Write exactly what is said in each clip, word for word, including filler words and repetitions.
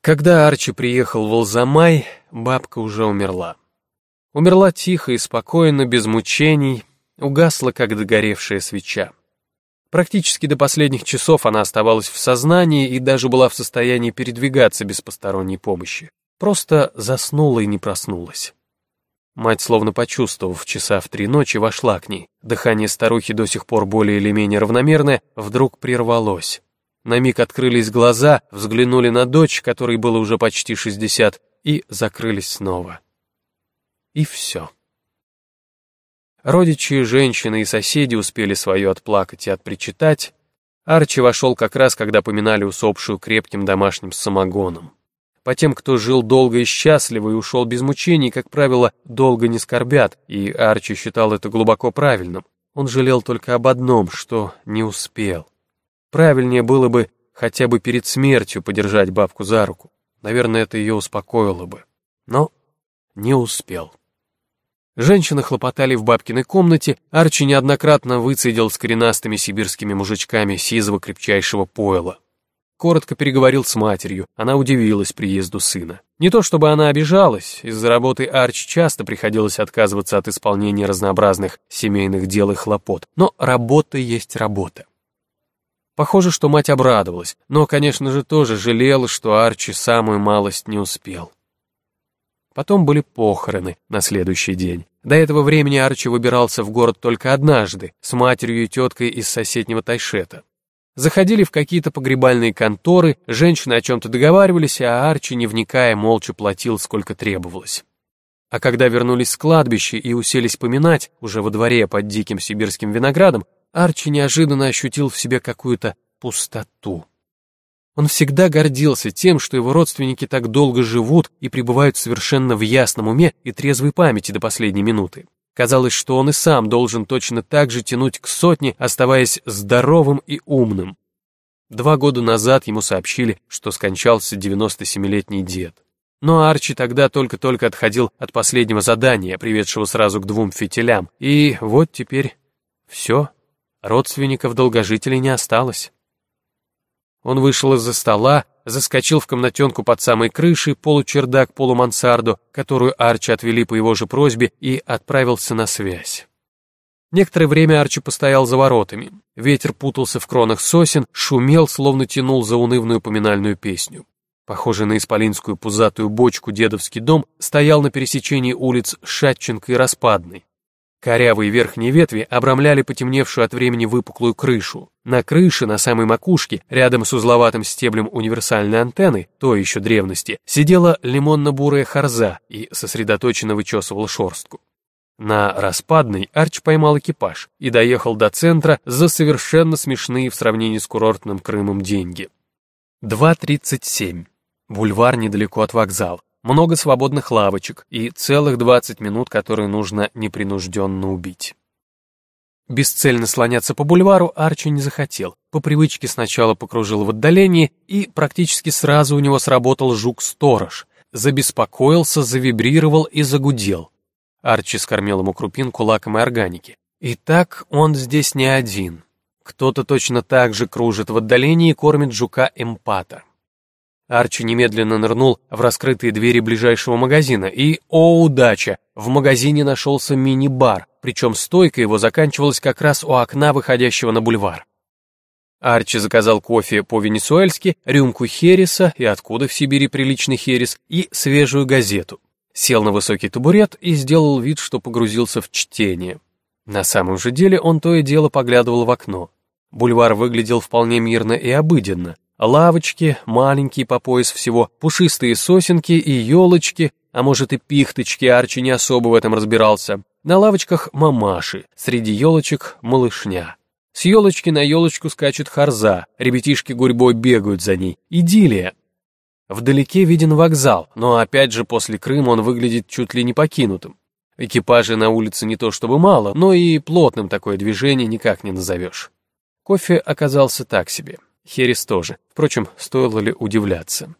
Когда Арчи приехал в Алзамай, бабка уже умерла. Умерла тихо и спокойно, без мучений, угасла, как догоревшая свеча. Практически до последних часов она оставалась в сознании и даже была в состоянии передвигаться без посторонней помощи. Просто заснула и не проснулась. Мать, словно почувствовав часа в три ночи, вошла к ней. Дыхание старухи, до сих пор более или менее равномерное, вдруг прервалось. На миг открылись глаза, взглянули на дочь, которой было уже почти шестьдесят, и закрылись снова. И все. Родичи, женщины и соседи успели свое отплакать и отпричитать. Арчи вошел как раз, когда поминали усопшую крепким домашним самогоном. По тем, кто жил долго и счастливо и ушел без мучений, как правило, долго не скорбят, и Арчи считал это глубоко правильным. Он жалел только об одном, что не успел. Правильнее было бы хотя бы перед смертью подержать бабку за руку. Наверное, это ее успокоило бы. Но не успел. Женщины хлопотали в бабкиной комнате, Арчи неоднократно выцедил с коренастыми сибирскими мужичками сизого крепчайшего пойла. Коротко переговорил с матерью, она удивилась приезду сына. Не то чтобы она обижалась, из-за работы Арчи часто приходилось отказываться от исполнения разнообразных семейных дел и хлопот, но работа есть работа. Похоже, что мать обрадовалась, но, конечно же, тоже жалела, что Арчи самую малость не успел. Потом были похороны на следующий день. До этого времени Арчи выбирался в город только однажды, с матерью и теткой из соседнего Тайшета. Заходили в какие-то погребальные конторы, женщины о чем-то договаривались, а Арчи, не вникая, молча платил, сколько требовалось. А когда вернулись с кладбища и уселись поминать, уже во дворе под диким сибирским виноградом, Арчи неожиданно ощутил в себе какую-то пустоту. Он всегда гордился тем, что его родственники так долго живут и пребывают совершенно в ясном уме и трезвой памяти до последней минуты. Казалось, что он и сам должен точно так же тянуть к сотне, оставаясь здоровым и умным. Два года назад ему сообщили, что скончался девяностосемилетний дед. Но Арчи тогда только-только отходил от последнего задания, приведшего сразу к двум фитилям, и вот теперь все. Родственников долгожителей не осталось. Он вышел из-за стола, заскочил в комнатенку под самой крышей, получердак, полумансарду, которую Арчи отвели по его же просьбе, и отправился на связь. Некоторое время Арчи постоял за воротами. Ветер путался в кронах сосен, шумел, словно тянул заунывную поминальную песню. Похожий на исполинскую пузатую бочку дедовский дом стоял на пересечении улиц Шатченко и Распадной. Корявые верхние ветви обрамляли потемневшую от времени выпуклую крышу. На крыше, на самой макушке, рядом с узловатым стеблем универсальной антенны, той еще древности, сидела лимонно-бурая харза и сосредоточенно вычесывала шерстку. На Распадной Арчи поймал экипаж и доехал до центра за совершенно смешные в сравнении с курортным Крымом деньги. два тридцать семь. Бульвар недалеко от вокзала. Много свободных лавочек и целых двадцать минут, которые нужно непринужденно убить. Бесцельно слоняться по бульвару Арчи не захотел. По привычке сначала покружил в отдалении, и практически сразу у него сработал жук-сторож. Забеспокоился, завибрировал и загудел. Арчи скормил ему крупинку лакомой органики. Итак, он здесь не один. Кто-то точно так же кружит в отдалении и кормит жука-эмпата. Арчи немедленно нырнул в раскрытые двери ближайшего магазина, и, о удача, в магазине нашелся мини-бар, причем стойка его заканчивалась как раз у окна, выходящего на бульвар. Арчи заказал кофе по-венесуэльски, рюмку хереса, и откуда в Сибири приличный херес, и свежую газету. Сел на высокий табурет и сделал вид, что погрузился в чтение. На самом же деле он то и дело поглядывал в окно. Бульвар выглядел вполне мирно и обыденно. Лавочки, маленькие по пояс всего, пушистые сосенки и елочки, а может и пихточки, Арчи не особо в этом разбирался. На лавочках мамаши, среди елочек малышня. С елочки на елочку скачет харза, ребятишки гурьбой бегают за ней. Идиллия. Вдалеке виден вокзал, но опять же после Крыма он выглядит чуть ли не покинутым. Экипажей на улице не то чтобы мало, но и плотным такое движение никак не назовешь. Кофе оказался так себе. Херес тоже. Впрочем, стоило ли удивляться.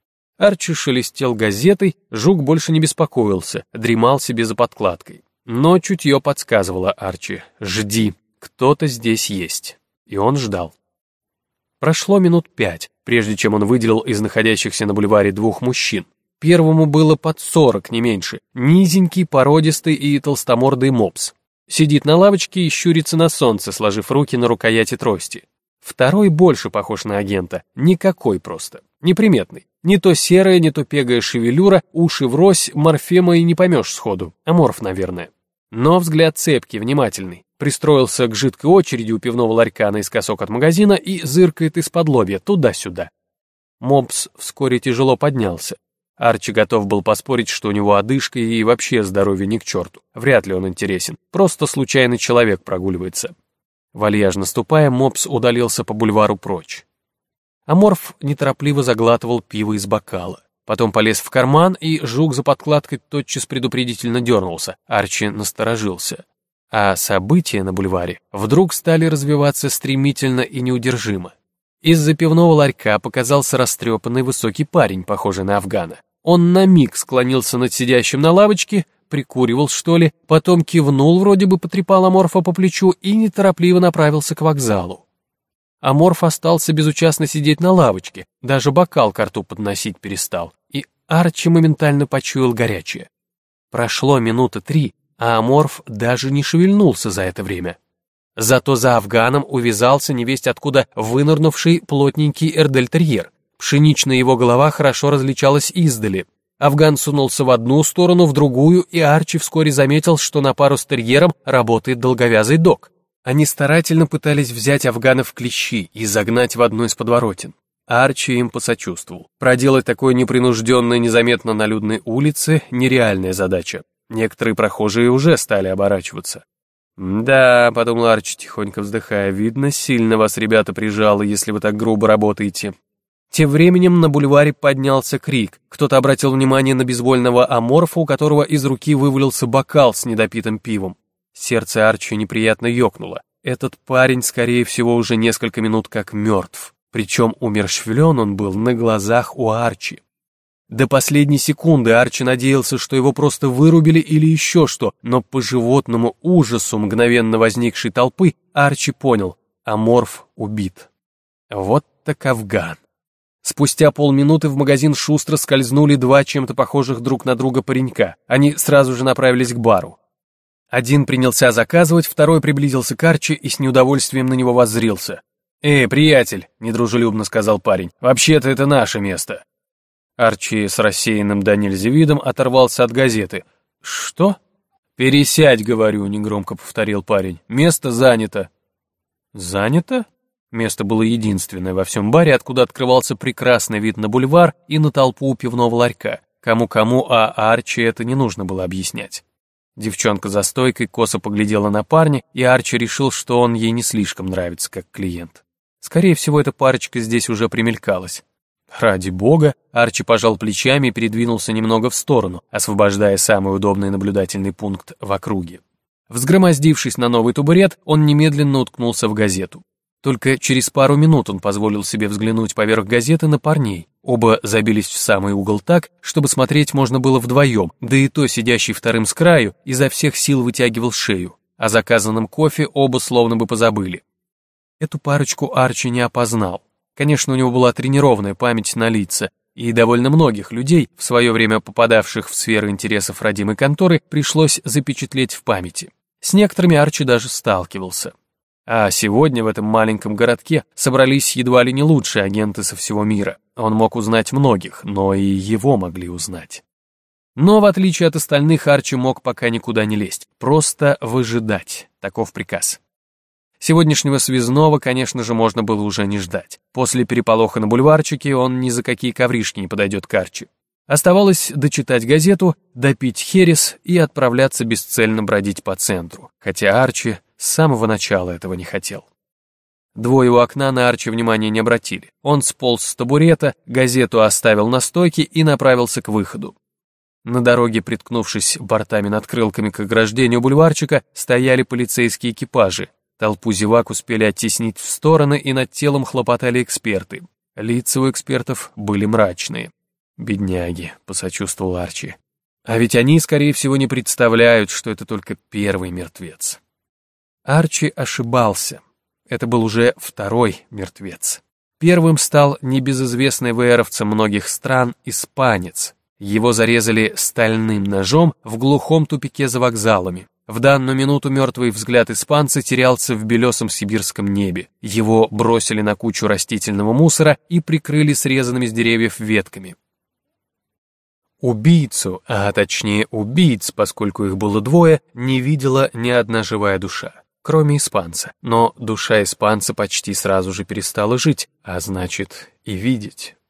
Арчи шелестел газетой, жук больше не беспокоился, дремал себе за подкладкой. Но чутье подсказывало Арчи: жди, кто-то здесь есть. И он ждал. Прошло минут пять, прежде чем он выделил из находящихся на бульваре двух мужчин. Первому было под сорок, не меньше, низенький, породистый и толстомордый мопс. Сидит на лавочке и щурится на солнце, сложив руки на рукояти трости. Второй больше похож на агента, никакой просто, неприметный. Не то серая, не то пегая шевелюра, уши врозь, морфема и не поймешь сходу, аморф, наверное. Но взгляд цепкий, внимательный. Пристроился к жидкой очереди у пивного ларька наискосок от магазина и зыркает из-под лобья туда-сюда. Мопс вскоре тяжело поднялся. Арчи готов был поспорить, что у него одышка и вообще здоровье ни к черту. Вряд ли он интересен, просто случайный человек прогуливается. Вальяжно ступая, мопс удалился по бульвару прочь. Аморф неторопливо заглатывал пиво из бокала. Потом полез в карман, и жук за подкладкой тотчас предупредительно дернулся. Арчи насторожился. А события на бульваре вдруг стали развиваться стремительно и неудержимо. Из-за пивного ларька показался растрепанный высокий парень, похожий на афгана. Он на миг склонился над сидящим на лавочке, прикуривал, что ли, потом кивнул, вроде бы потрепал Аморфа по плечу и неторопливо направился к вокзалу. Аморф остался безучастно сидеть на лавочке, даже бокал ко рту подносить перестал, и Арчи моментально почуял горячее. Прошло минуты три, а Аморф даже не шевельнулся за это время. Зато за афганом увязался невесть откуда вынырнувший плотненький эрдельтерьер. Пшеничная его голова хорошо различалась издали. Афган сунулся в одну сторону, в другую, и Арчи вскоре заметил, что на пару с терьером работает долговязый дог. Они старательно пытались взять афганов в клещи и загнать в одну из подворотен. Арчи им посочувствовал. Проделать такое непринужденное незаметно на людной улице – нереальная задача. Некоторые прохожие уже стали оборачиваться. «Да», — подумал Арчи, тихонько вздыхая, — «видно, сильно вас, ребята, прижало, если вы так грубо работаете». Тем временем на бульваре поднялся крик. Кто-то обратил внимание на безвольного аморфа, у которого из руки вывалился бокал с недопитым пивом. Сердце Арчи неприятно ёкнуло. Этот парень, скорее всего, уже несколько минут как мертв. Причем умерщвлен он был на глазах у Арчи. До последней секунды Арчи надеялся, что его просто вырубили или еще что, но по животному ужасу мгновенно возникшей толпы Арчи понял — аморф убит. Вот так афган. Спустя полминуты в магазин шустро скользнули два чем-то похожих друг на друга паренька. Они сразу же направились к бару. Один принялся заказывать, второй приблизился к Арчи и с неудовольствием на него воззрился. «Эй, приятель», — недружелюбно сказал парень, — «вообще-то это наше место». Арчи с рассеянным до нельзя видом оторвался от газеты. «Что?» «Пересядь, говорю», — негромко повторил парень. «Место занято». «Занято?» Место было единственное во всем баре, откуда открывался прекрасный вид на бульвар и на толпу у пивного ларька. Кому-кому, а Арчи это не нужно было объяснять. Девчонка за стойкой косо поглядела на парня, и Арчи решил, что он ей не слишком нравится как клиент. Скорее всего, эта парочка здесь уже примелькалась. Ради бога, Арчи пожал плечами и передвинулся немного в сторону, освобождая самый удобный наблюдательный пункт в округе. Взгромоздившись на новый табурет, он немедленно уткнулся в газету. Только через пару минут он позволил себе взглянуть поверх газеты на парней. Оба забились в самый угол так, чтобы смотреть можно было вдвоем, да и то сидящий вторым с краю изо всех сил вытягивал шею. О заказанном кофе оба словно бы позабыли. Эту парочку Арчи не опознал. Конечно, у него была тренированная память на лица, и довольно многих людей, в свое время попадавших в сферу интересов родимой конторы, пришлось запечатлеть в памяти. С некоторыми Арчи даже сталкивался. А сегодня в этом маленьком городке собрались едва ли не лучшие агенты со всего мира. Он мог узнать многих, но и его могли узнать. Но в отличие от остальных, Арчи мог пока никуда не лезть, просто выжидать, таков приказ. Сегодняшнего связного, конечно же, можно было уже не ждать. После переполоха на бульварчике он ни за какие ковришки не подойдет к Арчи. Оставалось дочитать газету, допить херес и отправляться бесцельно бродить по центру, хотя Арчи с самого начала этого не хотел. Двое у окна на Арчи внимания не обратили. Он сполз с табурета, газету оставил на стойке и направился к выходу. На дороге, приткнувшись бортами-надкрылками к ограждению бульварчика, стояли полицейские экипажи. Толпу зевак успели оттеснить в стороны, и над телом хлопотали эксперты. Лица у экспертов были мрачные. «Бедняги», — посочувствовал Арчи. «А ведь они, скорее всего, не представляют, что это только первый мертвец». Арчи ошибался. Это был уже второй мертвец. Первым стал небезызвестный вееровцам многих стран испанец. Его зарезали стальным ножом в глухом тупике за вокзалами. В данную минуту мертвый взгляд испанца терялся в белесом сибирском небе. Его бросили на кучу растительного мусора и прикрыли срезанными с деревьев ветками. Убийцу, а точнее убийц, поскольку их было двое, не видела ни одна живая душа, кроме испанца. Но душа испанца почти сразу же перестала жить, а значит и видеть.